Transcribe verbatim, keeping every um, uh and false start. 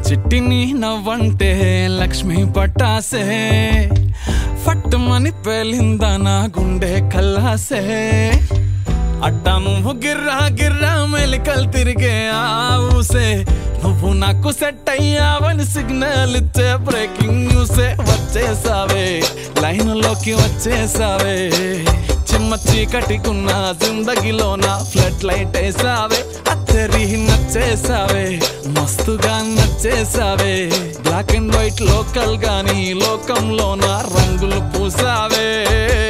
చిట్టిని నవ్వంటే లక్ష్మి పట్టాసే ఫట్టుమని పేలిందా నా గుండె కల్లాసే అట్టా నువ్వు గిర్రా గిర్రా మెలికలు తిరిగే ఆవుసే నువ్వు నాకు సెట్ అయ్యావని సిగ్నల్ ఇచ్చే బ్రేకింగ్ న్యూసే వచ్చేసావే లైన్ లోకి వచ్చేసావే చిమ్మ చీకటికున్న జిందగీలో నా ఫ్లడ్ లైట్ వేసావే అత్తరి నచ్చేసావే మస్తుగా నచ్చేసావే బ్లాక్ అండ్ వైట్ లోకల్ గాని లోకంలో నా రంగులు పూసావే